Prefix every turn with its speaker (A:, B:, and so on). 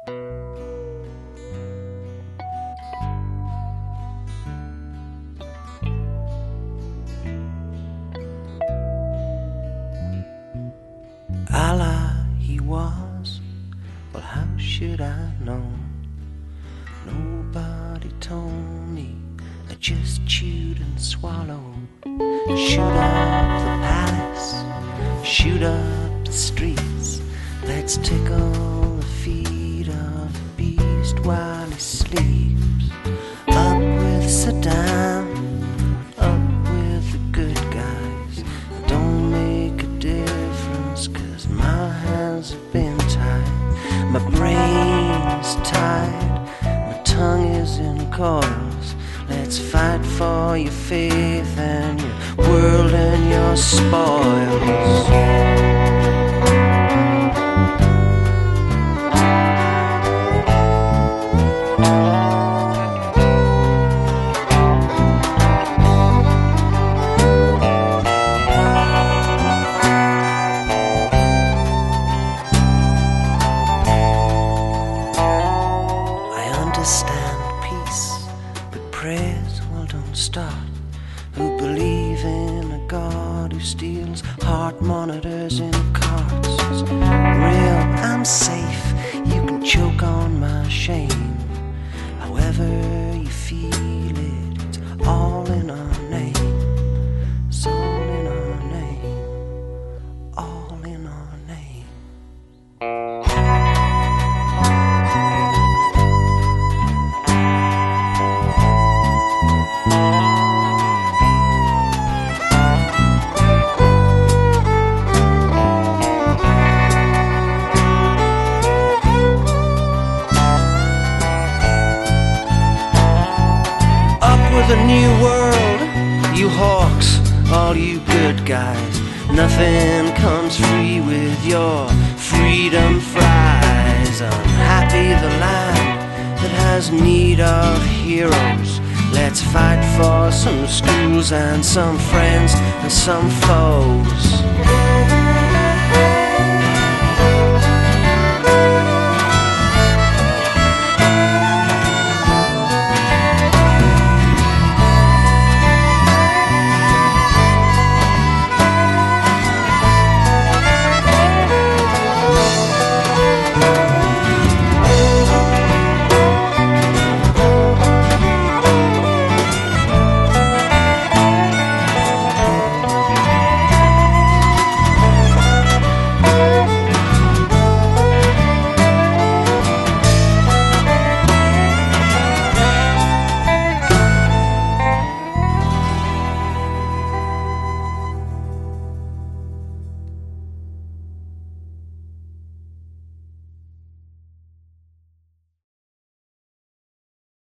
A: Allah he was, well how should I know? Nobody told me, I just chewed and swallowed. Shoot up the palace, shoot up the streets. Let's tickle the feet of the beast while he sleeps. Up with Saddam, up with the good guys. Don't make a difference, 'cause my hands have been tied. My brain's tied, my tongue is in coils. Let's fight for your faith and your world and your spoils. Prayers, well don't start. Who believe in a God who steals heart monitors in carts. Real, I'm safe, you can choke on my shame. However you feel it, it's all in our name. It's all in our name, all in our name. The new world, you hawks, all you good guys. Nothing comes free with your freedom fries. Unhappy the land that has need of heroes. Let's fight for some schools and some friends and some foes.